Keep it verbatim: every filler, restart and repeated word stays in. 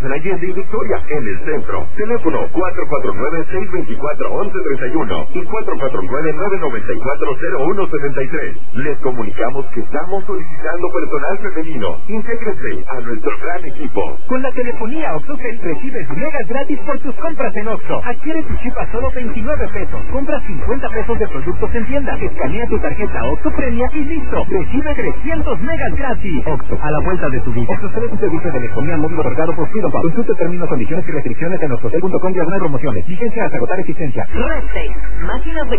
en Allende y Victoria, en el centro. Teléfono cuatro cuatro nueve, seis dos cuatro, once treinta y uno y cuatro cuatro nueve, nueve nueve cuatro, cero uno setenta y tres. Les comunicamos que estamos solicitando personal femenino. Intégrese a nuestro gran equipo. Con la telefonía OxxoCell recibes megas gratis por tus compras en Oxxo. Adquiere tu chip a solo veintinueve pesos. Compra cincuenta pesos de productos en tienda. Escanea tu tarjeta Oxxo Premia y listo. Recibe trescientos megas gratis. Oxxo, a la vuelta de tu vida. OxxoCell es un servicio de telefonía móvil otorgado por Freedom Pub. Consulte términos, condiciones y restricciones en oxxocell punto com diagonal promociones. Vigencia hasta agotar existencia. Red seis, máquinas de